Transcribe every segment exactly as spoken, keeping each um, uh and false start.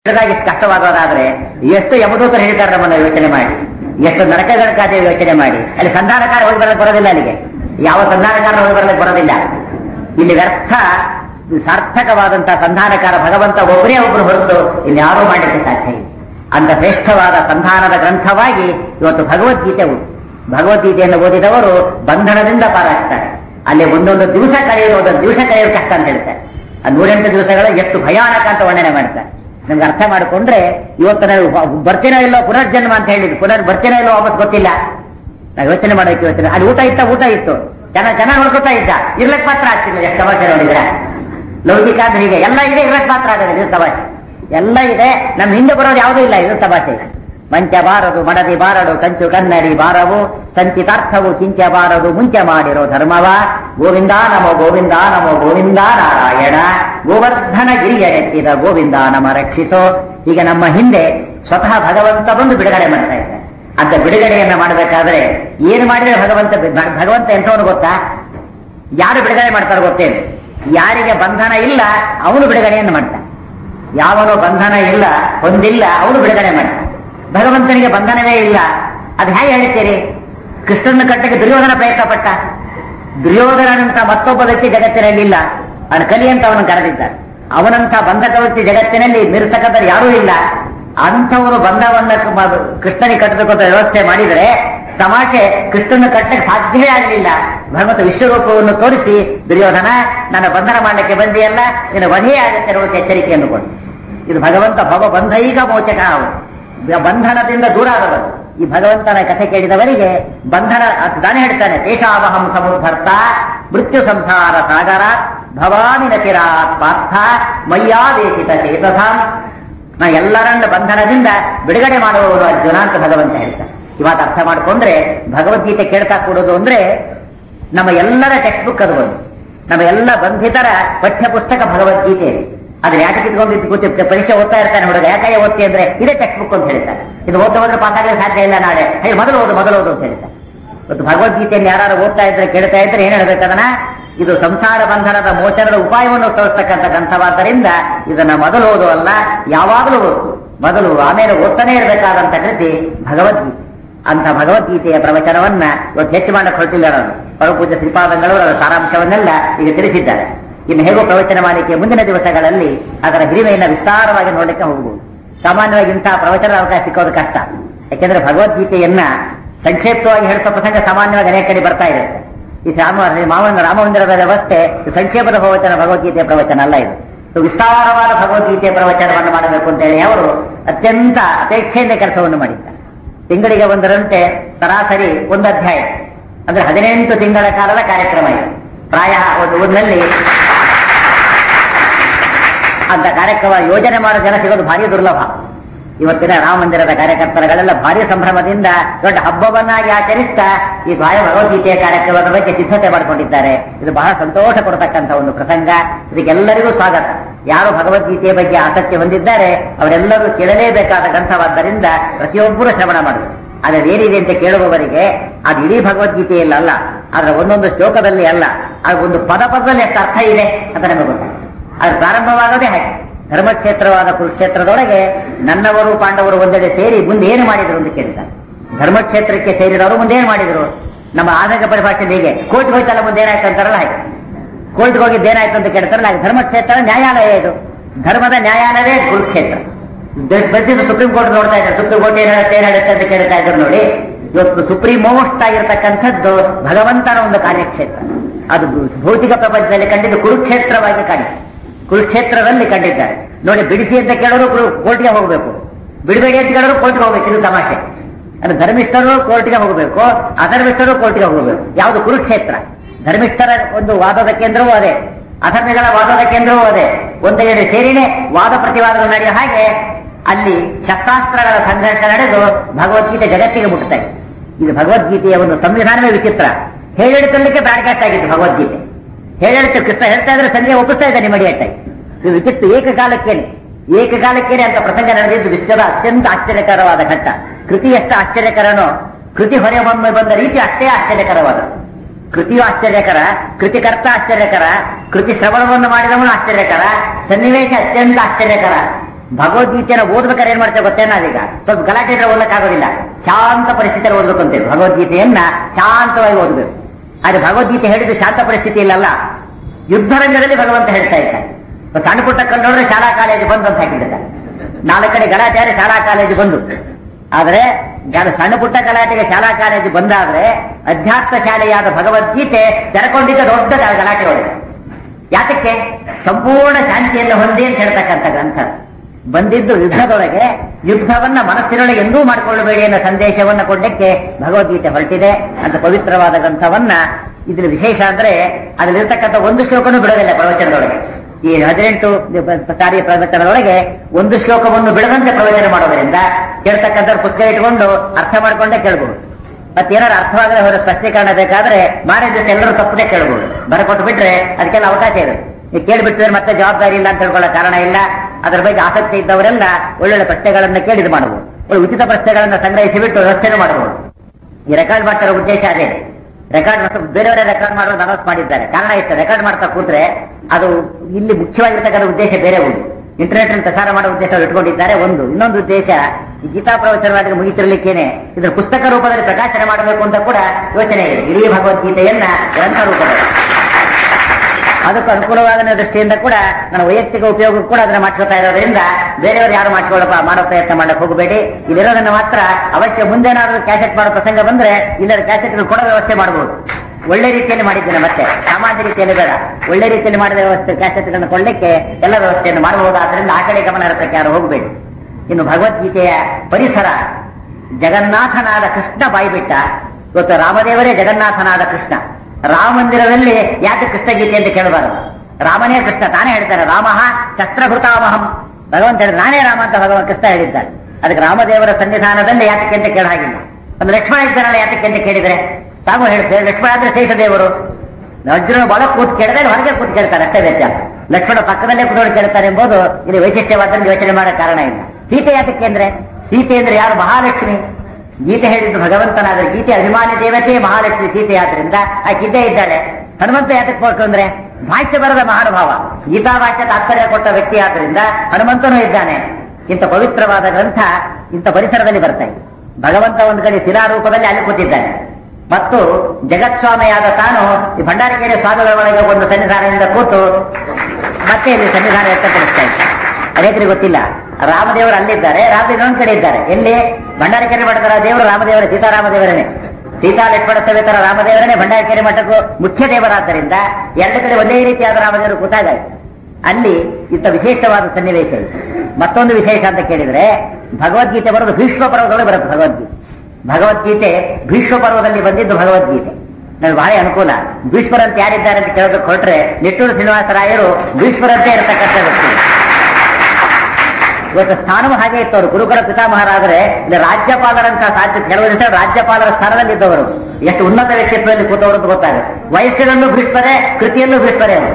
ಚಿಕ್ಕದಾಗಿ ಇಷ್ಟು ಕಷ್ಟವಾಗೋದಾದ್ರೆ ಎಷ್ಟು ಯಮದೂತರು ಹೇಳ್ತಾರೆ ನಮ್ಮನ್ನ ಯೋಚನೆ ಮಾಡಿ, ಎಷ್ಟು ನರಕಗಳ ಯೋಚನೆ ಮಾಡಿ. ಅಲ್ಲಿ ಸಂಧಾನಕಾರ ಹೋಗಿ ಬರಲಿಕ್ಕೆ ಬರೋದಿಲ್ಲ, ಅಲ್ಲಿಗೆ ಯಾವ ಸಂಧಾನಕಾರ ಹೋಗಿ ಬರಲಿಕ್ಕೆ ಬರೋದಿಲ್ಲ. ಇಲ್ಲಿ ವ್ಯರ್ಥ ಸಾರ್ಥಕವಾದಂತಹ ಸಂಧಾನಕಾರ ಭಗವಂತ ಒಬ್ಬರೇ ಒಬ್ಬರು ಹೊರತು ಇಲ್ಲಿ ಯಾರೂ ಮಾಡಲಿಕ್ಕೆ ಸಾಧ್ಯ ಇಲ್ಲ. ಅಂತ ಶ್ರೇಷ್ಠವಾದ ಸಂಧಾನದ ಗ್ರಂಥವಾಗಿ ಇವತ್ತು ಭಗವದ್ಗೀತೆ ಉಂಟು. ಭಗವದ್ಗೀತೆಯನ್ನು ಓದಿದವರು ಬಂಧನದಿಂದ ಪಾರಾಗ್ತಾರೆ. ಅಲ್ಲಿ ಒಂದೊಂದು ದಿವಸ ಕಳೆಯುವ ಒಂದೊಂದು ದಿವಸ ಕಳೆಯುವ ಕಷ್ಟ ಅಂತ ಹೇಳ್ತಾರೆ. ಆ ನೂರೆಂಟು ದಿವಸಗಳ ಎಷ್ಟು ಭಯಾನಕ ಅಂತ ವರ್ಣನೆ ಮಾಡ್ತಾರೆ. ನಮ್ಗೆ ಅರ್ಥ ಮಾಡಿಕೊಂಡ್ರೆ ಇವತ್ತು ನಾವು ಬರ್ತೀನೋ ಇಲ್ಲೋ ಪುನರ್ಜನ್ಮ ಅಂತ ಹೇಳಿದ್ರು, ಪುನರ್ ಬರ್ತೀನೋ ಇಲ್ಲೋ ವಾಪಸ್ ಗೊತ್ತಿಲ್ಲ. ನಾವು ಯೋಚನೆ ಮಾಡೋಕೆ ಇವತ್ತಿನ ಅಲ್ಲಿ ಊಟ ಇತ್ತ ಊಟ ಇತ್ತು ಚೆನ್ನಾಗಿ ಚೆನ್ನಾಗಿ ನೋಡ್ಕೊತಾ ಇದ್ದ, ಇರ್ಲಕ್ ಮಾತ್ರ ಆಗ್ತಿಲ್ಲ. ಎಷ್ಟು ತಮಾಷೆ ನೋಡಿದ್ರೆ ಲೌಕಿಕ ಅಂದ್ರೆ ಹೀಗೆ ಎಲ್ಲ ಇದೆ, ಇರ್ಲಕ್ ಮಾತ್ರ ಆಗೋದಿಲ್ಲ. ಇದು ತಮಾಷೆ ಎಲ್ಲ ಇದೆ, ನಮ್ಮ ಹಿಂದೆ ಬರೋದು ಯಾವುದೂ ಇಲ್ಲ. ಇದು ತಮಾಷೆ. ಮಂಚ ಬಾರದು ಮಡದಿ ಬಾರಡು ಕಂಚು ಕನ್ನಡಿ ಬಾರವು ಸಂಚಿತಾರ್ಥವು ಕಿಂಚ ಬಾರದು ಮುಂಚೆ ಮಾಡಿರೋ ಧರ್ಮವ ಗೋವಿಂದ ನಮೋ ಗೋವಿಂದ ನಮೋ ಗೋವಿಂದ ನಾರಾಯಣ ಗೋವರ್ಧನ ಗಿರಿಯಡೆತ್ತಿದ ಗೋವಿಂದ ನಮ ರಕ್ಷಿಸೋ. ಈಗ ನಮ್ಮ ಹಿಂದೆ ಸ್ವತಃ ಭಗವಂತ ಬಂದು ಬಿಡುಗಡೆ ಮಾಡ್ತಾ ಇದ್ದಾರೆ. ಅಂತ ಬಿಡುಗಡೆಯನ್ನ ಮಾಡಬೇಕಾದ್ರೆ ಏನು ಮಾಡಿದ್ರೆ ಭಗವಂತ ಭಗವಂತ ಎಂಥವನು ಗೊತ್ತಾ? ಯಾರು ಬಿಡುಗಡೆ ಮಾಡ್ತಾರೆ ಗೊತ್ತೇನು? ಯಾರಿಗೆ ಬಂಧನ ಇಲ್ಲ ಅವನು ಬಿಡುಗಡೆಯನ್ನು ಮಾಡ್ತಾನೆ. ಯಾವನು ಬಂಧನ ಇಲ್ಲ ಹೊಂದಿಲ್ಲ ಅವನು ಬಿಡುಗಡೆ ಮಾಡ್ತಾನೆ. ಭಗವಂತನಿಗೆ ಬಂಧನವೇ ಇಲ್ಲ. ಅದು ಹೇಗೆ ಹೇಳ್ತೀರಿ? ಕೃಷ್ಣನ ಕಟ್ಟಕ್ಕೆ ದುರ್ಯೋಧನ ಪ್ರಯತ್ನ ಪಟ್ಟ. ದುರ್ಯೋಧನನಂತ ಮತ್ತೊಬ್ಬ ವ್ಯಕ್ತಿ ಜಗತ್ತಿನಲ್ಲಿಲ್ಲ. ಅವನು ಕಲಿ ಅಂತ ಅವನು ಕರೆದಿದ್ದಾರೆ. ಅವನಂತ ಬಂಧಕ ವ್ಯಕ್ತಿ ಜಗತ್ತಿನಲ್ಲಿ ನಿರಸ್ತಕ್ಕಂಥ ಯಾರೂ ಇಲ್ಲ. ಅಂಥವನು ಬಂಧವನ್ನ ಕೃಷ್ಣನಿಗೆ ಕಟ್ಟಬೇಕು ಅಂತ ವ್ಯವಸ್ಥೆ ಮಾಡಿದರೆ ತಮಾಷೆ ಕೃಷ್ಣನ ಕಟ್ಟಕ್ಕೆ ಸಾಧ್ಯವೇ ಆಗಲಿಲ್ಲ. ಭಗವಂತ ವಿಶ್ವರೂಪವನ್ನು ತೋರಿಸಿ ದುರ್ಯೋಧನ ನನ್ನ ಬಂಧನ ಮಾಡಲಿಕ್ಕೆ ಬಂದಿಯಲ್ಲ, ನಿನ್ನ ವಧೆ ಆಗುತ್ತೆ ಅನ್ನುವ ಎಚ್ಚರಿಕೆಯನ್ನು ಕೊಡು. ಇದು ಭಗವಂತ ಭವ ಬಂಧೈಕ ಮೋಚಕ. ಅವನು ಬಂಧನದಿಂದ ದೂರ ಆದವರು. ಈ ಭಗವಂತನ ಕಥೆ ಕೇಳಿದವರಿಗೆ ಬಂಧನ ತಾನೇ ಹೇಳ್ತಾನೆ, ತೇಷಾವಹಂ ಸಮುದ್ಧರ್ತ ಮೃತ್ಯು ಸಂಸಾರ ಸಾಗರ ಭವಾಮಿ ನಚಿರಾತ್ ಪಾರ್ಥ ಮಯ್ಯಾದೇಶಿತ ಚೇತಸಾಂ. ನಾ ಎಲ್ಲರನ್ನ ಬಂಧನದಿಂದ ಬಿಡುಗಡೆ ಮಾಡುವವರು ಅರ್ಜುನ ಅಂತ ಭಗವಂತ ಹೇಳ್ತಾನೆ. ಇವತ್ತು ಅರ್ಥ ಮಾಡ್ಕೊಂಡ್ರೆ ಭಗವದ್ಗೀತೆ ಕೇಳ್ತಾ ಕೊಡೋದು ಅಂದ್ರೆ ನಮ್ಮ ಎಲ್ಲರ ಟೆಕ್ಸ್ಟ್ ಬುಕ್ ಅದು ಒಂದು. ನಮ್ಮ ಎಲ್ಲ ಬಂಧಿತರ ಪಠ್ಯ ಪುಸ್ತಕ ಭಗವದ್ಗೀತೆ. ಅದ್ರ ಯಾಕೆ ಕಿತ್ಕೊಂಡು ಕೂತಿ ಪರೀಕ್ಷೆ ಓದ್ತಾ ಇರ್ತಾನೆ ಹುಡುಗ. ಯಾಕೆ ಓದ್ತಿ ಅಂದ್ರೆ ಇದೇ ಟೆಕ್ಸ್ಟ್ ಬುಕ್ ಅಂತ ಹೇಳ್ತಾರೆ. ಇದು ಓದ್ತಾ ಹೋದ್ರೆ ಪಾಸ್ ಆಗಲಿಕ್ಕೆ ಸಾಧ್ಯ ಇಲ್ಲ. ನಾಳೆ ಹಾಗೆ ಮೊದಲು ಓದು ಮೊದಲು ಓದು ಅಂತ ಹೇಳ್ತಾರೆ. ಇವತ್ತು ಭಗವದ್ಗೀತೆಯನ್ನು ಯಾರು ಓದ್ತಾ ಇದ್ರೆ ಕೇಳ್ತಾ ಇದ್ರೆ ಏನ್ ಹೇಳ್ಬೇಕದನ್ನ? ಇದು ಸಂಸಾರ ಬಂಧನದ ಮೋಚನದ ಉಪಾಯವನ್ನು ತೋರಿಸ್ತಕ್ಕಂಥ ಗ್ರಂಥವಾದ್ದರಿಂದ ಇದನ್ನ ಮೊದಲು ಓದು ಅಲ್ಲ, ಯಾವಾಗಲೂ ಓದು. ಮೊದಲು ಆಮೇಲೆ ಓದ್ತಾನೆ ಇರಬೇಕಾದಂತ ಕೃತಿ ಭಗವದ್ಗೀತೆ. ಅಂತ ಭಗವದ್ಗೀತೆಯ ಪ್ರವಚನವನ್ನ ಇವತ್ತು ಹೆಚ್ಚು ಮಾಡಕ್ಕೆ ಹೊರಟಿಲ್ಲ. ನಾನು ಪರಮಪೂಜ್ಯ ಶ್ರೀಪಾದಂಗಳು ಅದರ ಸಾರಾಂಶವನ್ನೆಲ್ಲ ಈಗ ತಿಳಿಸಿದ್ದಾರೆ. ಇನ್ನು ಹೇಗೋ ಪ್ರವಚನ ಮಾಡಲಿಕ್ಕೆ ಮುಂದಿನ ದಿವಸಗಳಲ್ಲಿ ಅದರ ಹಿರಿಮೆಯನ್ನು ವಿಸ್ತಾರವಾಗಿ ನೋಡಲಿಕ್ಕೆ ಹೋಗಬಹುದು. ಸಾಮಾನ್ಯವಾಗಿ ಇಂತಹ ಪ್ರವಚನ ಅವಕಾಶ ಸಿಕ್ಕೋದು ಕಷ್ಟ. ಯಾಕೆಂದ್ರೆ ಭಗವದ್ಗೀತೆಯನ್ನ ಸಂಕ್ಷೇಪವಾಗಿ ಹೇಳಿಸೋ ಪ್ರಸಂಗ ಸಾಮಾನ್ಯವಾಗಿ ಅನೇಕ ಕಡೆ ಬರ್ತಾ ಇರುತ್ತೆ. ಈ ರಾಮ ಮಾವನ ರಾಮಮಂದಿರದ ವ್ಯವಸ್ಥೆ ಸಂಕ್ಷೇಪದ ಪ್ರವಚನ ಭಗವದ್ಗೀತೆಯ ಪ್ರವಚನ ಅಲ್ಲ. ಇದು ವಿಸ್ತಾರವಾದ ಭಗವದ್ಗೀತೆಯ ಪ್ರವಚನವನ್ನು ಮಾಡಬೇಕು ಅಂತ ಹೇಳಿ ಅವರು ಅತ್ಯಂತ ಅಪೇಕ್ಷೆಯಿಂದ ಕೆಲಸವನ್ನು ಮಾಡಿದ್ದಾರೆ. ತಿಂಗಳಿಗೆ ಒಂದರಂತೆ ಸರಾಸರಿ ಒಂದು ಅಧ್ಯಾಯ ಅಂದ್ರೆ ಹದಿನೆಂಟು ತಿಂಗಳ ಕಾಲದ ಕಾರ್ಯಕ್ರಮ ಇದೆ. ಪ್ರಾಯ ಒಂದು ಊರಿನಲ್ಲಿ ಅಂತ ಕಾರ್ಯಕ್ರಮ ಯೋಜನೆ ಮಾಡೋ ಜನ ಸಿಗೋದು ಭಾರಿ ದುರ್ಲಭ. ಇವತ್ತಿನ ರಾಮ ಮಂದಿರದ ಕಾರ್ಯಕರ್ತರುಗಳೆಲ್ಲ ಭಾರಿ ಸಂಭ್ರಮದಿಂದ ದೊಡ್ಡ ಹಬ್ಬವನ್ನಾಗಿ ಆಚರಿಸ್ತಾ ಈ ಭಾಳ ಭಗವದ್ಗೀತೆಯ ಕಾರ್ಯಕ್ರಮದ ಬಗ್ಗೆ ಸಿದ್ಧತೆ ಮಾಡಿಕೊಂಡಿದ್ದಾರೆ. ಇದು ಬಹಳ ಸಂತೋಷ ಕೊಡತಕ್ಕಂಥ ಒಂದು ಪ್ರಸಂಗ. ಇದಕ್ಕೆಲ್ಲರಿಗೂ ಸ್ವಾಗತ. ಯಾರು ಭಗವದ್ಗೀತೆಯ ಬಗ್ಗೆ ಆಸಕ್ತಿ ಹೊಂದಿದ್ದಾರೆ ಅವರೆಲ್ಲರೂ ಕೇಳಲೇಬೇಕಾದ ಗ್ರಂಥವಾದ್ದರಿಂದ ಪ್ರತಿಯೊಬ್ಬರು ಶ್ರವಣ ಮಾಡಬೇಕು. ಆದರೆ ಏನಿದೆ ಅಂತ ಕೇಳುವವರಿಗೆ ಅದು ಇಡೀ ಭಗವದ್ಗೀತೆಯಲ್ಲಿ ಅಲ್ಲ, ಅದರ ಒಂದೊಂದು ಶ್ಲೋಕದಲ್ಲಿ ಅಲ್ಲ, ಅದು ಒಂದು ಪದ ಪದದಲ್ಲಿ ಎಷ್ಟು ಅರ್ಥ ಇದೆ ಅಂತ ನಮಗೆ ಗೊತ್ತಾಗ್ತದೆ. ಅದು ಪ್ರಾರಂಭವಾಗೋದೇ ಹಾಗೆ. ಧರ್ಮಕ್ಷೇತ್ರವಾದ ಕುರುಕ್ಷೇತ್ರದೊಳಗೆ ನನ್ನವರು ಪಾಂಡವರು ಒಂದೆಡೆ ಸೇರಿ ಮುಂದೆ ಏನು ಮಾಡಿದ್ರು ಅಂತ ಕೇಳ್ತಾರೆ. ಧರ್ಮಕ್ಷೇತ್ರಕ್ಕೆ ಸೇರಿದವರು ಮುಂದೆ ಏನು ಮಾಡಿದ್ರು? ನಮ್ಮ ಆಧುನಿಕ ಪರಿಭಾಷೆಯಲ್ಲಿ ಹೀಗೆ ಕೋರ್ಟ್ಗೆ ಹೋಯ್ತಲ್ಲ ಮುಂದೆ ಏನಾಯ್ತು ಅಂತಾರಲ್ಲ ಹಾಗೆ. ಕೋರ್ಟ್ಗೆ ಹೋಗಿದ್ದು ಏನಾಯ್ತು ಅಂತ ಕೇಳ್ತಾರಲ್ಲ ಹಾಗೆ. ಧರ್ಮಕ್ಷೇತ್ರ ನ್ಯಾಯಾಲಯ. ಇದು ಧರ್ಮದ ನ್ಯಾಯಾಲಯವೇ ಕುರುಕ್ಷೇತ್ರ. ಪ್ರತಿದಿನ ಸುಪ್ರೀಂ ಕೋರ್ಟ್ ನೋಡ್ತಾ ಇದ್ದಾರೆ. ಸುಪ್ರೀಂ ಕೋರ್ಟ್ ಏನ್ ಹೇಳುತ್ತೆ ಏನ್ ಹೇಳುತ್ತೆ ಅಂತ ಕೇಳ್ತಾ ಇದ್ರು ನೋಡಿ. ಇವತ್ತು ಸುಪ್ರೀಂ ಮೋಸ್ಟ್ ಆಗಿರ್ತಕ್ಕಂಥದ್ದು ಭಗವಂತನ ಒಂದು ಕಾರ್ಯಕ್ಷೇತ್ರ. ಅದು ಭೌತಿಕ ಪ್ರಪಂಚದಲ್ಲಿ ಕಂಡಿದ್ದು ಕುರುಕ್ಷೇತ್ರವಾಗಿ ಕಾಣಿಸಿ ಕುರುಕ್ಷೇತ್ರದಲ್ಲಿ ಕಂಡಿದ್ದಾರೆ ನೋಡಿ. ಬಿಡಿಸಿ ಅಂತ ಕೇಳೋರು ಕೋರ್ಟ್ಗೆ ಹೋಗ್ಬೇಕು, ಬಿಡಬೇಡಿ ಅಂತ ಕೇಳೋರು ಕೋರ್ಟ್ಗೆ ಹೋಗ್ಬೇಕು. ಇದು ತಮಾಷೆ. ಅಂದ್ರೆ ಧರ್ಮಿಷ್ಠರು ಕೋರ್ಟ್ಗೆ ಹೋಗಬೇಕು, ಅಧರ್ಮಿಷ್ಠರು ಕೋರ್ಟ್ಗೆ ಹೋಗಬೇಕು. ಯಾವುದು? ಕುರುಕ್ಷೇತ್ರ. ಧರ್ಮಿಷ್ಠರ ಒಂದು ವಾದದ ಕೇಂದ್ರವೂ ಅದೇ, ಅಧರ್ಮಿಗಳ ವಾದದ ಕೇಂದ್ರವೂ ಅದೇ. ಒಂದೆಡೆ ಸೇರಿನೇ ವಾದ ಪ್ರತಿವಾದಗಳು ನಡೆಯುವ ಹಾಗೆ ಅಲ್ಲಿ ಶಸ್ತ್ರಾಸ್ತ್ರಗಳ ಸಂಘರ್ಷ ನಡೆದು ಭಗವದ್ಗೀತೆ ಜಗತ್ತಿಗೆ ಮುಟ್ಟುತ್ತಾ ಇದೆ. ಇದು ಭಗವದ್ಗೀತೆಯ ಒಂದು ಸಂವಿಧಾನವೇ ವಿಚಿತ್ರ. ಹೇಳಿಕೊಳ್ಳಲಿಕ್ಕೆ ಬ್ರಾಡ್ಕಾಸ್ಟ್ ಆಗಿತ್ತು ಭಗವದ್ಗೀತೆ. ಹೇಳಿರುತ್ತೆ ಕೃಷ್ಣ ಹೇಳ್ತಾ ಇದ್ರೆ ಸಂಜೆ ಒಪ್ಪಿಸ್ತಾ ಇದ್ದಾನೆ ಇಮಿಡಿಯೇಟ್. ಇದು ವಿಚಿತ್ರ. ಏಕಕಾಲಕ್ಕೇನೆ ಏಕಕಾಲಕ್ಕೇನೆ ಅಂತ ಪ್ರಸಂಗ ನಡೆದಿದ್ದು ವಿಶ್ವದ ಅತ್ಯಂತ ಆಶ್ಚರ್ಯಕರವಾದ ಘಟ್ಟ. ಕೃತಿ ಎಷ್ಟು ಆಶ್ಚರ್ಯಕರನೋ ಕೃತಿ ಹೊರಬೊಮ್ಮೆ ಬಂದ ರೀತಿ ಅಷ್ಟೇ ಆಶ್ಚರ್ಯಕರವಾದ. ಕೃತಿಯು ಆಶ್ಚರ್ಯಕರ, ಕೃತಿಕರ್ತ ಆಶ್ಚರ್ಯಕರ, ಕೃತಿ ಶ್ರವಣವನ್ನು ಮಾಡಿದವನು ಆಶ್ಚರ್ಯಕರ, ಸನ್ನಿವೇಶ ಅತ್ಯಂತ ಆಶ್ಚರ್ಯಕರ. ಭಗವದ್ಗೀತೆಯನ್ನು ಓದ್ಬೇಕಾದ್ರೆ ಏನ್ ಮಾಡ್ತೇವೆ ಗೊತ್ತೇ ನಾವೀಗ ಸ್ವಲ್ಪ ಗಲಾಟೆ ಇದ್ರೆ ಓದಕ್ಕಾಗೋದಿಲ್ಲ, ಶಾಂತ ಪರಿಸ್ಥಿತಿಯಲ್ಲಿ ಓದ್ಬೇಕು ಅಂತೇವೆ. ಭಗವದ್ಗೀತೆಯನ್ನ ಶಾಂತವಾಗಿ ಓದಬೇಕು. ಆದ್ರೆ ಭಗವದ್ಗೀತೆ ಹೇಳಿದ್ದು ಶಾಂತ ಪರಿಸ್ಥಿತಿ ಇಲ್ಲಲ್ಲ, ಯುದ್ಧರಂಗದಲ್ಲಿ ಭಗವಂತ ಹೇಳ್ತಾ ಇದ್ದಾರೆ. ಸಣ್ಣ ಪುಟ್ಟ ಕಲ್ಲು ನೋಡಿದ್ರೆ ಶಾಲಾ ಕಾಲೇಜು ಬಂದು ಅಂತ ಹಾಕಿದ್ದಾರೆ. ನಾಲ್ಕು ಕಡೆ ಗಲಾಟೆ ಆದ್ರೆ ಶಾಲಾ ಕಾಲೇಜು ಬಂದು. ಆದ್ರೆ ಸಣ್ಣ ಪುಟ್ಟ ಗಲಾಟೆಗೆ ಶಾಲಾ ಕಾಲೇಜು ಬಂದಾದ್ರೆ ಅಧ್ಯಾತ್ಮ ಶಾಲೆಯಾದ ಭಗವದ್ಗೀತೆ ತೆರೆಕೊಂಡಿದ್ದ ದೊಡ್ಡ ಗಲಾಟೆ ಒಳಗೆ. ಯಾತಕ್ಕೆ? ಸಂಪೂರ್ಣ ಶಾಂತಿಯನ್ನು ಹೊಂದಿ ಅಂತ ಹೇಳ್ತಕ್ಕಂಥ ಗ್ರಂಥ ಬಂದಿದ್ದು ಯುದ್ಧದೊಳಗೆ. ಯುದ್ಧವನ್ನ ಮನಸ್ಸಿನೊಳಗೆ ಎಂದೂ ಮಾಡಿಕೊಳ್ಳಬೇಡಿ ಅನ್ನೋ ಸಂದೇಶವನ್ನ ಕೊಡ್ಲಿಕ್ಕೆ ಭಗವದ್ಗೀತೆ ಹೊರಟಿದೆ ಅಂತ ಪವಿತ್ರವಾದ ಗ್ರಂಥವನ್ನ. ಇದ್ರ ವಿಶೇಷ ಅಂದ್ರೆ ಅದ್ರಲ್ಲಿರ್ತಕ್ಕಂಥ ಒಂದು ಶ್ಲೋಕನೂ ಬಿಡೋದಿಲ್ಲ ಪ್ರವಚನದೊಳಗೆ. ಈ ಹದಿನೆಂಟು ಸಾರಿ ಪ್ರವಚನದೊಳಗೆ ಒಂದು ಶ್ಲೋಕವನ್ನು ಬಿಡದಂತೆ ಪ್ರವಚನ ಮಾಡೋದ್ರಿಂದ ಕೇಳ್ತಕ್ಕಂಥ ಪುಸ್ತಕ ಇಟ್ಕೊಂಡು ಅರ್ಥ ಮಾಡ್ಕೊಂಡೇ ಕೇಳ್ಬೋದು. ಮತ್ತೇನಾದ್ರು ಅರ್ಥವಾಗದೆ ಅವರ ಸ್ಪಷ್ಟೀಕರಣ ಬೇಕಾದ್ರೆ ಮಾರೇ ದಿವಸ ಎಲ್ಲರೂ ತಪ್ಪದೆ ಕೇಳ್ಬೋದು. ಬರಕೊಟ್ಟು ಬಿಟ್ರೆ ಅದಕ್ಕೆಲ್ಲ ಅವಕಾಶ ಇರುತ್ತೆ. ನೀವು ಕೇಳಿಬಿಟ್ಟಿದ್ರೆ ಮತ್ತೆ ಜವಾಬ್ದಾರಿ ಇಲ್ಲ ಅಂತ ಹೇಳ್ಕೊಳ್ಳೋ ಕಾರಣ ಇಲ್ಲ. ಅದರ ಬಗ್ಗೆ ಆಸಕ್ತಿ ಇದ್ದವರೆಲ್ಲ ಒಳ್ಳೊಳ್ಳೆ ಪ್ರಶ್ನೆಗಳನ್ನ ಕೇಳಿ ಇದು ಮಾಡಬಹುದು. ಒಳ್ಳೆ ಉಚಿತ ಪ್ರಶ್ನೆಗಳನ್ನ ಸಂಗ್ರಹಿಸಿ ಬಿಟ್ಟು ವ್ಯವಸ್ಥೆನೂ ಮಾಡಬಹುದು. ಈ ರೆಕಾರ್ಡ್ ಮಾಡ್ತಾರೋ ಉದ್ದೇಶ ಅದೇ. ರೆಕಾರ್ಡ್ ಬೇರೆಯವರೇ ರೆಕಾರ್ಡ್ ಮಾಡೋದು ಅನೌನ್ಸ್ ಮಾಡಿದ್ದಾರೆ. ಕಾರಣ ಇಷ್ಟ ರೆಕಾರ್ಡ್ ಮಾಡ್ತಾ ಕೂತ್ರೆ ಅದು ಇಲ್ಲಿ ಮುಖ್ಯವಾಗಿರ್ತಕ್ಕಂಥ ಉದ್ದೇಶ ಬೇರೆ ಉಂಟು. ಇಂಟರ್ನೆಟ್ ಅನ್ನು ಪ್ರಸಾರ ಮಾಡೋ ಉದ್ದೇಶ ಇಟ್ಕೊಂಡಿದ್ದಾರೆ ಒಂದು. ಇನ್ನೊಂದು ಉದ್ದೇಶ ಈ ಗೀತಾ ಪ್ರವಚನವಾದ್ರೆ ಮುಗಿತಿರ್ಲಿಕ್ಕೇನೆ ಇದರ ಪುಸ್ತಕ ರೂಪದಲ್ಲಿ ಪ್ರಕಾಶನ ಮಾಡಬೇಕು ಅಂತ ಕೂಡ ಯೋಚನೆ ಇದೆ. ಇಡೀ ಭಗವದ್ಗೀತೆಯನ್ನ ಗ್ರಂಥ ರೂಪದಲ್ಲಿ ಅದಕ್ಕೂ ಅನುಕೂಲವಾದ ದೃಷ್ಟಿಯಿಂದ ಕೂಡ ನನ್ನ ವೈಯಕ್ತಿಕ ಉಪಯೋಗ ಕೂಡ ಅದನ್ನ ಮಾಡಿಸ್ಕೊತಾ ಇರೋದ್ರಿಂದ ಬೇರೆಯವರು ಯಾರು ಮಾಡಿಸ್ಕೊಳ್ಳಪ್ಪ ಮಾಡೋ ಪ್ರಯತ್ನ ಮಾಡಕ್ ಹೋಗಬೇಡಿ. ಇಲ್ಲಿರೋದನ್ನ ಮಾತ್ರ ಅವಶ್ಯ ಮುಂದೇನಾದ್ರೂ ಕ್ಯಾಸೆಟ್ ಮಾಡೋ ಪ್ರಸಂಗ ಬಂದ್ರೆ ಇಲ್ಲರ ಕ್ಯಾಸೆಟ್ಗಳು ಕೊಡೋ ವ್ಯವಸ್ಥೆ ಮಾಡಬಹುದು. ಒಳ್ಳೆ ರೀತಿಯಲ್ಲಿ ಮಾಡಿದ್ದೇನೆ, ಮತ್ತೆ ಸಾಮಾನ್ಯ ರೀತಿಯಲ್ಲಿ ಬೇಡ, ಒಳ್ಳೆ ರೀತಿಯಲ್ಲಿ ಮಾಡಿದ ವ್ಯವಸ್ಥೆ ಕ್ಯಾಸೆಟ್ಗಳನ್ನು ಕೊಳ್ಳಲಿಕ್ಕೆ ಎಲ್ಲ ವ್ಯವಸ್ಥೆಯನ್ನು ಮಾಡಬಹುದು. ಆದ್ರಿಂದ ಆ ಕಡೆ ಗಮನ ಹರಿಸಕ್ಕೆ ಯಾರು ಹೋಗಬೇಡಿ. ಇನ್ನು ಭಗವದ್ಗೀತೆಯ ಪರಿಸರ, ಜಗನ್ನಾಥನಾದ ಕೃಷ್ಣ ಬಾಯಿಬಿಟ್ಟ. ಇವತ್ತು ರಾಮದೇವರೇ ಜಗನ್ನಾಥನಾದ ಕೃಷ್ಣ. ರಾಮ ಮಂದಿರದಲ್ಲಿ ಯಾಕೆ ಕೃಷ್ಣ ಗೀತೆ ಅಂತ ಕೇಳಬಾರದು? ರಾಮನೇ ಕೃಷ್ಣ, ತಾನೇ ಹೇಳ್ತಾರೆ ರಾಮಃ ಶಸ್ತ್ರಭೃತಾಮಹಂ. ಭಗವಂತ ಹೇಳಿದ್ರೆ ನಾನೇ ರಾಮ ಅಂತ ಭಗವಂತ ಕೃಷ್ಣ ಹೇಳಿದ್ದಾರೆ. ಅದಕ್ಕೆ ರಾಮದೇವರ ಸನ್ನಿಧಾನದಲ್ಲಿ ಯಾತಕ್ಕೆ ಅಂತ ಕೇಳ ಹಾಗಿಲ್ಲ. ಒಂದು ಲಕ್ಷ್ಮಣ ಇದ್ದಾನಲ್ಲ ಯಾತಕ್ಕೆ ಅಂತ ಕೇಳಿದ್ರೆ ಸಾಗು ಹೇಳ್ತಾರೆ. ಲಕ್ಷ್ಮಣ ಅಂದ್ರೆ ಶೇಷದೇವರು. ಅರ್ಜುನ ಒಳಗೆ ಕೂತ್ ಕೇಳಿದ್ರೆ ಹೊರಗೆ ಕೂತ್ ಕೇಳ್ತಾರೆ, ಅಷ್ಟೇ ವ್ಯತ್ಯಾಸ. ಲಕ್ಷ್ಮಣ ಪಕ್ಕದಲ್ಲೇ ಕೂತ್ಕೊಂಡು ಕೇಳ್ತಾರೆ ಎಂಬುದು ಇಲ್ಲಿ ವೈಶಿಷ್ಟ್ಯವಾದ ಯೋಚನೆ ಮಾಡೋ ಕಾರಣ ಇಲ್ಲ. ಸೀತೆ ಯಾತಕ್ಕೆ ಅಂದ್ರೆ ಸೀತೆ ಅಂದ್ರೆ ಯಾರು? ಮಹಾಲಕ್ಷ್ಮಿ. ಗೀತೆ ಹೇಳಿದ್ದು ಭಗವಂತನಾದ್ರೆ ಗೀತೆ ಅಭಿಮಾನಿ ದೇವತೆ ಮಹಾಲಕ್ಷ್ಮಿ ಸೀತೆ. ಆದ್ರಿಂದ ಆಕಿದ್ದೇ ಇದ್ದಾಳೆ. ಹನುಮಂತ ಯಾತಕ್ಕೆ ಕೊಟ್ಟು ಅಂದ್ರೆ ಭಾಷ್ಯ ಬರದ ಮಹಾನುಭಾವ, ಗೀತಾ ಭಾಷ್ಯ ತಾತ್ಪರ್ಯ ಕೊಟ್ಟ ವ್ಯಕ್ತಿ ಆದ್ರಿಂದ ಹನುಮಂತನೂ ಇದ್ದಾನೆ. ಇಂಥ ಪವಿತ್ರವಾದ ಗ್ರಂಥ ಇಂಥ ಪರಿಸರದಲ್ಲಿ ಬರ್ತಾ ಇದೆ. ಭಗವಂತ ಒಂದು ಕಡೆ ಶಿಲಾರೂಪದಲ್ಲಿ ಅಲ್ಲಿ ಕೂತಿದ್ದಾನೆ ಮತ್ತು ಜಗತ್ಸ್ವಾಮಿಯಾದ ತಾನು ಈ ಭಂಡಾರಕೆರೆ ಸ್ವಾಮಿಗಳ ಒಳಗೆ ಒಂದು ಸನ್ನಿಧಾನದಿಂದ ಕೂತು ಮತ್ತೆ ಇಲ್ಲಿ ಸನ್ನಿಧಾನ ವ್ಯಕ್ತಪಡಿಸ್ತಾ ಇದ್ದಾರೆ. ಅನೇಕರಿಗೆ ಗೊತ್ತಿಲ್ಲ, ರಾಮದೇವರು ಅಲ್ಲಿದ್ದಾರೆ, ರಾಮದೇವರು ಇನ್ನೊಂದು ಕಡೆ ಇದ್ದಾರೆ. ಎಲ್ಲಿ? ಭಂಡಾರಕೆರೆ ಮಠದ ದೇವರು ರಾಮದೇವರೇ, ಸೀತಾರಾಮದೇವರೇ. ಸೀತಾ ಲಕ್ಷ್ಮಣ ಸಮೇತರ ರಾಮದೇವರೇ ಭಂಡಾರಕೆರೆ ಮಠಕ್ಕೂ ಮುಖ್ಯ ದೇವರಾದ್ದರಿಂದ ಎರಡು ಕಡೆ ಒಂದೇ ರೀತಿಯಾದ ರಾಮದೇವರು ಕೂತಾಗ ಅಲ್ಲಿ ಇಂಥ ವಿಶೇಷವಾದ ಸನ್ನಿವೇಶ ಇದೆ. ಮತ್ತೊಂದು ವಿಶೇಷ ಅಂತ ಕೇಳಿದ್ರೆ ಭಗವದ್ಗೀತೆ ಬರೋದು ಭೀಷ್ಮ ಪರ್ವದೊಳಗೆ ಬರುತ್ತೆ. ಭಗವದ್ಗೀತೆ ಭಗವದ್ಗೀತೆ ಭೀಷ್ಮ ಪರ್ವದಲ್ಲಿ ಬಂದಿದ್ದು ಭಗವದ್ಗೀತೆ. ನಮ್ಗೆ ಬಹಳ ಅನುಕೂಲ. ಭೀಷ್ಮರಂತೆ ಯಾರಿದ್ದಾರೆ ಅಂತ ಕೇಳೋದಕ್ಕೆ ಹೊರಟ್ರೆ ನಿಟ್ಟೂರು ಶ್ರೀನಿವಾಸರಾಯರು ಭೀಷ್ಮರಂತೆ ಇರತಕ್ಕಂಥ ವ್ಯಕ್ತಿ. ಇವತ್ತು ಸ್ಥಾನವೂ ಹಾಗೆ ಇತ್ತು. ಅವರು ಗುರುಕುಲ ಪಿತಾಮಹರಾದರೆ ಇಲ್ಲಿ ರಾಜ್ಯಪಾಲರಂತಹ ಸಾಧ್ಯ ಕೆಲವು ದಿವಸ ರಾಜ್ಯಪಾಲರ ಸ್ಥಾನದಲ್ಲಿ ಇದ್ದವರು. ಎಷ್ಟು ಉನ್ನತ ವ್ಯಕ್ತಿತ್ವದಲ್ಲಿ ಕೂತವರು ಅಂತ ಗೊತ್ತಾಗುತ್ತೆ. ವಯಸ್ಸಿನಲ್ಲೂ ಭೀಷ್ಮರೇ, ಕೃತಿಯಲ್ಲೂ ಭೀಷ್ಮರೇ ಅವರು.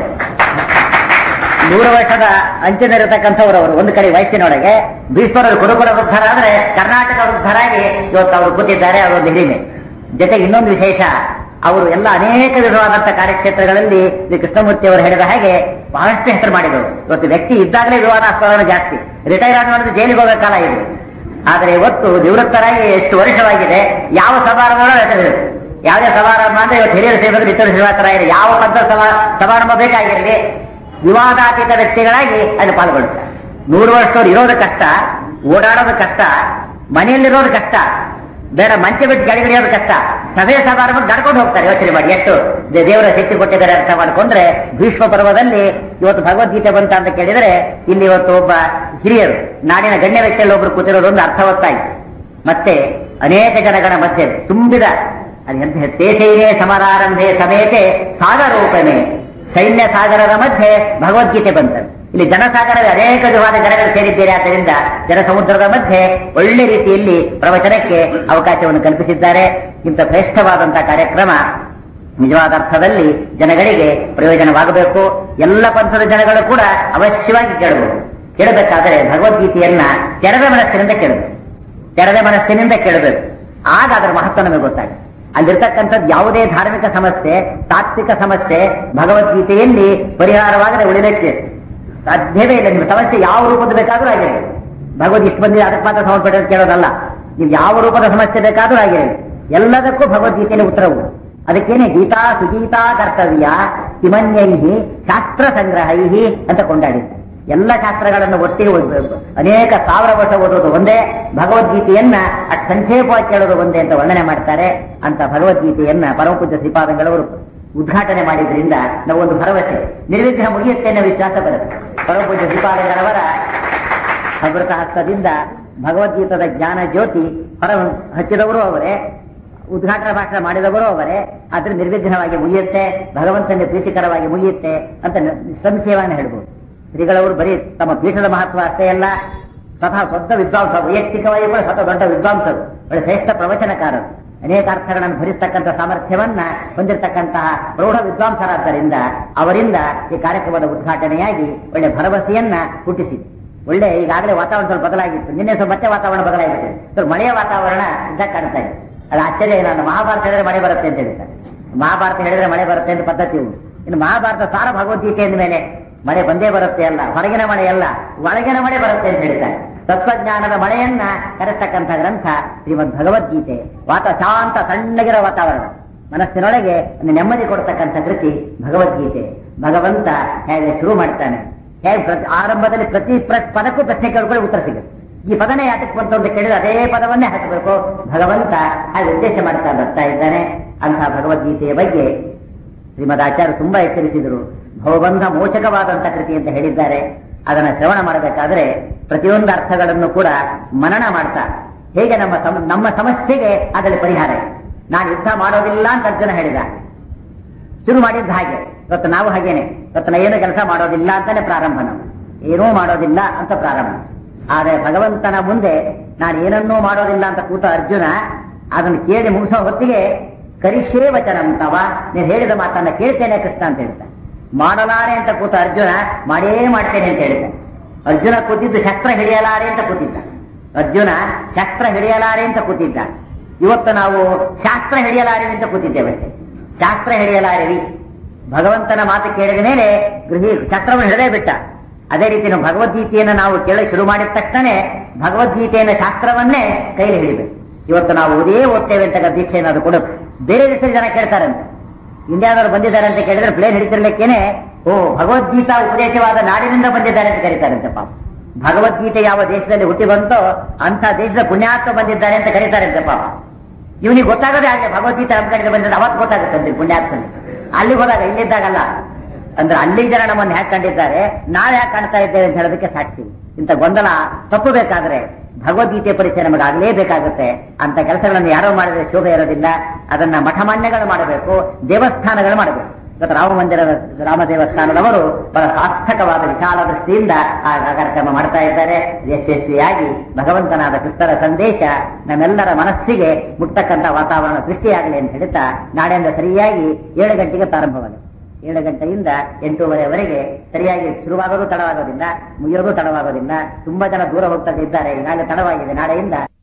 ನೂರು ವರ್ಷದ ಅಂಚಿನಲ್ಲಿರತಕ್ಕಂಥವ್ರು ಅವರು. ಒಂದು ಕಡೆ ವಯಸ್ಸಿನೊಳಗೆ ಭೀಷ್ಮರವರು ಗುರುಕುಲ ವೃದ್ಧರಾದ್ರೆ ಕರ್ನಾಟಕ ವೃದ್ಧರಾಗಿ ಇವತ್ತು ಅವರು ಕೂತಿದ್ದಾರೆ. ಅವರೊಂದು ಹಿರಿಮೆ. ಜೊತೆಗೆ ಇನ್ನೊಂದು ವಿಶೇಷ, ಅವರು ಎಲ್ಲ ಅನೇಕ ವಿಧವಾದಂತಹ ಕಾರ್ಯಕ್ಷೇತ್ರಗಳಲ್ಲಿ ಶ್ರೀ ಕೃಷ್ಣಮೂರ್ತಿ ಅವರು ಹೇಳಿದ ಹಾಗೆ ಬಹಳಷ್ಟು ಹೆಸರು ಮಾಡಿದರು. ಇವತ್ತು ವ್ಯಕ್ತಿ ಇದ್ದಾಗಲೇ ವಿವಾದಾಸ್ಪದ ಜಾಸ್ತಿ. ರಿಟೈರ್ ಆದ ಮಾಡಿದ್ರೆ ಜೈಲಿಗೆ ಹೋಗೋ ಕಾಲ ಇದು. ಆದರೆ ಇವತ್ತು ನಿವೃತ್ತರಾಗಿ ಎಷ್ಟು ವರ್ಷವಾಗಿದೆ, ಯಾವ ಸಮಾರಂಭ ಹೆಸರು, ಯಾವುದೇ ಸಮಾರಂಭ ಅಂದ್ರೆ ಇವತ್ತು ಹಿರಿಯರು ಸೇರಿದ್ರು ನಿಟ್ಟೂರು ಶ್ರೀನಿವಾಸರಾಯರು ಯಾವ ಪದ್ಧ ಸಮಾರಂಭ ಬೇಕಾಗಿರಲಿ ವಿವಾದಾತೀತ ವ್ಯಕ್ತಿಗಳಾಗಿ ಅಲ್ಲಿ ಪಾಲ್ಗೊಳ್ತಾರೆ. ನೂರು ವರ್ಷದವ್ರು ಇರೋದು ಕಷ್ಟ, ಓಡಾಡೋದು ಕಷ್ಟ, ಮನೆಯಲ್ಲಿರೋದು ಕಷ್ಟ, ಬೇಡ ಮಂಚ ಬಿಟ್ಟು ಕೆಳಗಿಳಿಯೋದು ಕಷ್ಟ, ಸಭೆ ಸಮಾರಂಭ ನಡ್ಕೊಂಡು ಹೋಗ್ತಾರೆ. ಯೋಚನೆ ಮಾಡಿ ಎಷ್ಟು ದೇವರ ಶಕ್ತಿ ಕೊಟ್ಟಿದ್ದಾರೆ ಅರ್ಥ ಮಾಡ್ಕೊಂಡ್ರೆ. ಭೀಷ್ಮ ಪರ್ವದಲ್ಲಿ ಇವತ್ತು ಭಗವದ್ಗೀತೆ ಬಂತ ಅಂತ ಕೇಳಿದ್ರೆ ಇಲ್ಲಿ ಇವತ್ತು ಒಬ್ಬ ಹಿರಿಯರು ನಾಡಿನ ಗಣ್ಯ ವ್ಯಕ್ತಿಯಲ್ಲಿ ಒಬ್ರು ಕೂತಿರೋದು ಒಂದು ಅರ್ಥವತ್ತಾಯಿತು. ಮತ್ತೆ ಅನೇಕ ಜನಗಳ ಮಧ್ಯೆ ತುಂಬಿದ ಅದೆಂತ ತೇಸೈನೇ ಸಮರಾರಂಭೆ ಸಮೇತೆ ಸಾಗರೋಪನೆ, ಸೈನ್ಯ ಸಾಗರದ ಮಧ್ಯೆ ಭಗವದ್ಗೀತೆ ಬಂತದ್ದು. ಇಲ್ಲಿ ಜನಸಾಗರವೇ ಅನೇಕ ವಿಧವಾದ ಜನಗಳು ಸೇರಿದ್ದೀರಿ. ಆದ್ದರಿಂದ ಜನಸಮುದ್ರದ ಮಧ್ಯೆ ಒಳ್ಳೆ ರೀತಿಯಲ್ಲಿ ಪ್ರವಚನಕ್ಕೆ ಅವಕಾಶವನ್ನು ಕಲ್ಪಿಸಿದ್ದಾರೆ. ಇಂಥ ಶ್ರೇಷ್ಠವಾದಂತಹ ಕಾರ್ಯಕ್ರಮ ನಿಜವಾದ ಅರ್ಥದಲ್ಲಿ ಜನಗಳಿಗೆ ಪ್ರಯೋಜನವಾಗಬೇಕು. ಎಲ್ಲ ಪಂಥದ ಜನಗಳು ಕೂಡ ಅವಶ್ಯವಾಗಿ ಕೇಳಬಹುದು. ಕೇಳಬೇಕಾದರೆ ಭಗವದ್ಗೀತೆಯನ್ನ ತೆರೆದ ಮನಸ್ಸಿನಿಂದ ಕೇಳಬೇಕು. ತೆರೆದ ಮನಸ್ಸಿನಿಂದ ಕೇಳಬೇಕು. ಆಗ ಅದರ ಮಹತ್ವ ನಮಗೆ ಗೊತ್ತಾಗುತ್ತೆ. ಅಲ್ಲಿರ್ತಕ್ಕಂಥದ್ದು ಯಾವುದೇ ಧಾರ್ಮಿಕ ಸಮಸ್ಯೆ, ತಾತ್ವಿಕ ಸಮಸ್ಯೆ ಭಗವದ್ಗೀತೆಯಲ್ಲಿ ಪರಿಹಾರವಾಗದೆ ಉಳಿಲಿಕ್ಕೆ ಸಾಧ್ಯವೇ ಇಲ್ಲ. ನಿಮ್ಮ ಸಮಸ್ಯೆ ಯಾವ ರೂಪದ ಬೇಕಾದ್ರೂ ಆಗಿರಲಿ, ಭಗವದ್ ಇಷ್ಟು ಬಂದಿದೆ ಅದಕ್ಕೆ ಮಾತ್ರ ಸಂಬಂಧಪಟ್ಟ ಕೇಳೋದಲ್ಲ. ನೀವು ಯಾವ ರೂಪದ ಸಮಸ್ಯೆ ಬೇಕಾದ್ರೂ ಆಗಿರಲಿ, ಎಲ್ಲದಕ್ಕೂ ಭಗವದ್ಗೀತೆಯಲ್ಲಿ ಉತ್ತರವು. ಅದಕ್ಕೇನೆ ಗೀತಾ ಸುಗೀತಾ ಕರ್ತವ್ಯ ಕಿಮನ್ಯೈಹಿ ಶಾಸ್ತ್ರ ಸಂಗ್ರಹೈಹಿ ಅಂತ ಕೊಂಡಾಡಿದ್ದ. ಎಲ್ಲ ಶಾಸ್ತ್ರಗಳನ್ನು ಒಟ್ಟಿಗೆ ಓದಬೇಕು, ಅನೇಕ ಸಾವಿರ ವರ್ಷ ಓದೋದು ಒಂದೇ, ಭಗವದ್ಗೀತೆಯನ್ನ ಅಟ್ ಸಂಕ್ಷೇಪವಾಗಿ ಕೇಳೋದು ಒಂದೇ ಅಂತ ವರ್ಣನೆ ಮಾಡ್ತಾರೆ. ಅಂತ ಭಗವದ್ಗೀತೆಯನ್ನ ಪರಮಪೂಜ್ಯ ಶ್ರೀಪಾದಂಗಳವರು ಉದ್ಘಾಟನೆ ಮಾಡಿದ್ರಿಂದ ನಾವೊಂದು ಭರವಸೆ, ನಿರ್ವಿಘ್ನ ಮುಗಿಯುತ್ತೆ ಅನ್ನೋ ವಿಶ್ವಾಸ ಬರುತ್ತೆ. ಪರಮಪೂಜ್ಯ ಶ್ರೀಪಾದಂಗಳವರ ಅಮೃತ ಹಸ್ತದಿಂದ ಭಗವದ್ಗೀತದ ಜ್ಞಾನ ಜ್ಯೋತಿ ಹೊರ ಹಚ್ಚಿದವರು ಅವರೇ, ಉದ್ಘಾಟನಾ ಭಾಷಣ ಮಾಡಿದವರು ಅವರೇ. ಆದ್ರೆ ನಿರ್ವಿಘ್ನವಾಗಿ ಮುಗಿಯುತ್ತೆ, ಭಗವಂತನ ಪ್ರೀತಿಕರವಾಗಿ ಮುಗಿಯುತ್ತೆ ಅಂತ ನಿಸ್ಸಂಶಯವಾಗಿ ಹೇಳ್ಬೋದು. ಶ್ರೀಗಳವರು ಬರೀ ತಮ್ಮ ಪೀಠದ ಮಹತ್ವ ಅಷ್ಟೇ ಅಲ್ಲ, ಸ್ವತಃ ದೊಡ್ಡ ವಿದ್ವಾಂಸ, ವೈಯಕ್ತಿಕವಾಗಿ ಕೂಡ ಸ್ವತಃ ದೊಡ್ಡ ವಿದ್ವಾಂಸರು, ಒಳ್ಳೆ ಶ್ರೇಷ್ಠ ಪ್ರವಚನಕಾರರು, ಅನೇಕ ಅರ್ಥಗಳನ್ನು ಭರಿಸತಕ್ಕಂಥ ಸಾಮರ್ಥ್ಯವನ್ನ ಹೊಂದಿರತಕ್ಕಂತಹ ಪ್ರೌಢ ವಿದ್ವಾಂಸರಾದ್ದರಿಂದ ಅವರಿಂದ ಈ ಕಾರ್ಯಕ್ರಮದ ಉದ್ಘಾಟನೆಯಾಗಿ ಒಳ್ಳೆ ಭರವಸೆಯನ್ನ ಹುಟ್ಟಿಸಿದೆ. ಒಳ್ಳೆ ಈಗಾಗಲೇ ವಾತಾವರಣ ಸ್ವಲ್ಪ ಬದಲಾಗಿತ್ತು, ನಿನ್ನೆ ಸ್ವಲ್ಪ ಮತ್ತೆ ವಾತಾವರಣ ಬದಲಾಗಿಬಿಟ್ಟಿದೆ. ಸ್ವಲ್ಪ ಮಳೆಯ ವಾತಾವರಣ ಇದ್ದಾಗ ಕಾಣ್ತಾ ಇದೆ. ಅದು ಆಶ್ಚರ್ಯ ಇಲ್ಲ. ಮಹಾಭಾರತ ಹೇಳಿದ್ರೆ ಮಳೆ ಬರುತ್ತೆ ಅಂತ ಹೇಳ್ತಾರೆ, ಮಹಾಭಾರತ ಹೇಳಿದ್ರೆ ಮಳೆ ಬರುತ್ತೆ ಅಂತ ಪದ್ಧತಿ ಉಂಟು. ಇನ್ನು ಮಹಾಭಾರತ ಸಾರ ಭಗವದ್ಗೀತೆ ಅಂದ ಮೇಲೆ ಮಳೆ ಬಂದೇ ಬರುತ್ತೆ ಅಲ್ಲ, ಹೊರಗಿನ ಮಳೆ ಅಲ್ಲ, ಒಳಗಿನ ಮಳೆ ಬರುತ್ತೆ ಅಂತ ಹೇಳ್ತಾರೆ. ತತ್ವಜ್ಞಾನದ ಮಳೆಯನ್ನ ಕರೆಸ್ತಕ್ಕಂಥ ಗ್ರಂಥ ಶ್ರೀಮದ್ ಭಗವದ್ಗೀತೆ. ವಾತ ಶಾಂತ ತಣ್ಣಗಿರೋ ವಾತಾವರಣ, ಮನಸ್ಸಿನೊಳಗೆ ಒಂದು ನೆಮ್ಮದಿ ಕೊಡ್ತಕ್ಕಂಥ ಕೃತಿ ಭಗವದ್ಗೀತೆ. ಭಗವಂತ ಹೇಗೆ ಶುರು ಮಾಡ್ತಾನೆ, ಹೇಗೆ ಆರಂಭದಲ್ಲಿ ಪ್ರತಿ ಪದಕ್ಕೂ ಪ್ರಶ್ನೆ ಕೇಳ್ಕೊಳ್ಳಿ ಉತ್ತರ ಸಿಗುತ್ತೆ. ಈ ಪದನೇ ಯಾತಕ್ಕೆ ಬಂತು ಅಂತ ಕೇಳಿದ್ರೆ ಅದೇ ಪದವನ್ನೇ ಹಾಕಬೇಕು. ಭಗವಂತ ಹಾಗೆ ಉದ್ದೇಶ ಮಾಡ್ತಾ ಬರ್ತಾ ಇದ್ದಾನೆ. ಅಂತಹ ಭಗವದ್ಗೀತೆಯ ಬಗ್ಗೆ ಶ್ರೀಮದ್ ಆಚಾರ್ಯ ತುಂಬಾ ಎಚ್ಚರಿಸಿದರು. ಭವಬಂಧ ಮೋಚಕವಾದಂತಹ ಕೃತಿ ಅಂತ ಹೇಳಿದ್ದಾರೆ. ಅದನ್ನ ಶ್ರವಣ ಮಾಡಬೇಕಾದ್ರೆ ಪ್ರತಿಯೊಂದು ಅರ್ಥಗಳನ್ನು ಕೂಡ ಮನನ ಮಾಡ್ತಾ, ಹೇಗೆ ನಮ್ಮ ನಮ್ಮ ಸಮಸ್ಯೆಗೆ ಅದರಲ್ಲಿ ಪರಿಹಾರ. ನಾನು ಯುದ್ಧ ಮಾಡೋದಿಲ್ಲ ಅಂತ ಅರ್ಜುನ ಹೇಳಿದ, ಶುರು ಮಾಡಿದ್ದ ಹಾಗೆ. ಇವತ್ತು ನಾವು ಹಾಗೇನೆ, ಇವತ್ತು ನಾ ಏನು ಕೆಲಸ ಮಾಡೋದಿಲ್ಲ ಅಂತಾನೆ ಪ್ರಾರಂಭ, ನಾವು ಏನೂ ಮಾಡೋದಿಲ್ಲ ಅಂತ ಪ್ರಾರಂಭ. ಆದರೆ ಭಗವಂತನ ಮುಂದೆ ನಾನು ಏನನ್ನೂ ಮಾಡೋದಿಲ್ಲ ಅಂತ ಕೂತ ಅರ್ಜುನ ಅದನ್ನು ಕೇಳಿ ಮುಗಿಸೋ ಹೊತ್ತಿಗೆ ಕರಿಷ್ಯೇ ವಚನಂತವ, ನೀನು ಹೇಳಿದ ಮಾತನ್ನ ಕೇಳ್ತೇನೆ ಕೃಷ್ಣ ಅಂತ ಹೇಳ್ತಾನೆ. ಮಾಡಲಾರೆ ಅಂತ ಕೂತ ಅರ್ಜುನ ಮಾಡೇ ಮಾಡ್ತೇನೆ ಅಂತ ಹೇಳ್ತಾನೆ. ಅರ್ಜುನ ಕೂತಿದ್ದು ಶಸ್ತ್ರ ಹಿಡಿಯಲಾರೆ ಅಂತ ಕೂತಿದ್ದ. ಅರ್ಜುನ ಶಸ್ತ್ರ ಹಿಡಿಯಲಾರೆ ಅಂತ ಕೂತಿದ್ದ. ಇವತ್ತು ನಾವು ಶಾಸ್ತ್ರ ಹಿಡಿಯಲಾರೆ ಅಂತ ಕೂತಿದ್ದೇವೆ. ಶಾಸ್ತ್ರ ಹಿಡಿಯಲಾರೆವಿ, ಭಗವಂತನ ಮಾತು ಕೇಳಿದ ಮೇಲೆ ಗೃಹಿ ಶಸ್ತ್ರವನ್ನು ಹಿಡದೇ ಬಿಟ್ಟ. ಅದೇ ರೀತಿ ನಾವು ಭಗವದ್ಗೀತೆಯನ್ನು ನಾವು ಕೇಳಕ್ಕೆ ಶುರು ಮಾಡಿದ ತಕ್ಷಣ ಭಗವದ್ಗೀತೆಯ ಶಾಸ್ತ್ರವನ್ನೇ ಕೈಲಿ ಹಿಡಿಬೇಕು. ಇವತ್ತು ನಾವು ಓದೇ ಓದ್ತೇವೆ ಅಂತ ದೀಕ್ಷೆ ಏನಾದ್ರು ಕೊಡೋದು. ಬೇರೆ ದೇಶದ ಜನ ಕೇಳ್ತಾರಂತೆ, ಇಂಡಿಯಾದವರು ಬಂದಿದ್ದಾರೆ ಅಂತ ಕೇಳಿದ್ರೆ ಪ್ಲೇನ್ ಹಿಡಿತಿರ್ಲಿಕ್ಕೇನೆ ಓ ಭಗವದ್ಗೀತಾ ಉಪದೇಶವಾದ ನಾಡಿನಿಂದ ಬಂದಿದ್ದಾರೆ ಅಂತ ಕರೀತಾರಂತೆ. ಪಾಪ, ಭಗವದ್ಗೀತೆ ಯಾವ ದೇಶದಲ್ಲಿ ಹುಟ್ಟಿ ಬಂತೋ ಅಂತ ದೇಶದ ಪುಣ್ಯಾತ್ಮ ಬಂದಿದ್ದಾರೆ ಅಂತ ಕರೀತಾರಂತೆ. ಪಾಪ, ಇವನಿಗೆ ಗೊತ್ತಾಗದೆ ಹಾಗೆ ಭಗವದ್ಗೀತೆ ನಮ್ಮ ಕಡೆಯಿಂದ ಬಂದಿದ್ದ ಅವತ್ತು ಗೊತ್ತಾಗುತ್ತೆ ಪುಣ್ಯಾತ್ಮ. ಅಲ್ಲಿಗೆ ಹೋದಾಗ ಇಲ್ಲಿದ್ದಾಗಲ್ಲ ಅಂದ್ರೆ ಅಲ್ಲಿ ಜನ ನಮ್ಮನ್ನು ಹ್ಯಾಕ್ ಕಂಡಿದ್ದಾರೆ, ನಾಳೆ ಹ್ಯಾಕ್ ಕಾಣ್ತಾ ಇದ್ದೇವೆ ಅಂತ ಹೇಳೋದಕ್ಕೆ ಸಾಕ್ಷಿ. ಇಂಥ ಗೊಂದಲ ತಪ್ಪಬೇಕಾದ್ರೆ ಭಗವದ್ಗೀತೆ ಪರಿಚಯ ನಮಗೆ ಆಗಲೇಬೇಕಾಗುತ್ತೆ. ಅಂತ ಕೆಲಸಗಳನ್ನು ಯಾರೋ ಮಾಡಿದ್ರೆ ಶೋಭೆ ಇರೋದಿಲ್ಲ. ಅದನ್ನ ಮಠಮಾನ್ಯಗಳು ಮಾಡಬೇಕು, ದೇವಸ್ಥಾನಗಳು ಮಾಡಬೇಕು. ಇವತ್ತು ರಾಮ ಮಂದಿರದ ರಾಮ ದೇವಸ್ಥಾನದವರು ಬಹಳ ಸಾರ್ಥಕವಾದ ವಿಶಾಲ ದೃಷ್ಟಿಯಿಂದ ಆ ಕಾರ್ಯಕ್ರಮ ಮಾಡ್ತಾ ಇದ್ದಾರೆ. ಯಶಸ್ವಿಯಾಗಿ ಭಗವಂತನಾದ ಕೃಷ್ಣರ ಸಂದೇಶ ನಮ್ಮೆಲ್ಲರ ಮನಸ್ಸಿಗೆ ಮುಟ್ತಕ್ಕಂಥ ವಾತಾವರಣ ಸೃಷ್ಟಿಯಾಗಲಿ ಅಂತ ಹೇಳ್ತಾ ನಾಳೆಯಿಂದ ಸರಿಯಾಗಿ ಏಳು ಗಂಟೆಗೆ ಪ್ರಾರಂಭವಾಗಿದೆ. ಏಳು ಗಂಟೆಯಿಂದ ಎಂಟೂವರೆವರೆಗೆ ಸರಿಯಾಗಿ ಶುರುವಾಗೋದು ತಡವಾಗೋದಿಲ್ಲ, ಮುಗಿಯೋದು ತಡವಾಗೋದಿಲ್ಲ. ತುಂಬಾ ಜನ ದೂರ ಹೋಗ್ತಾ ಇದ್ದಾರೆ, ಈಗಾಗಲೇ ತಡವಾಗಿದೆ. ನಾಳೆಯಿಂದ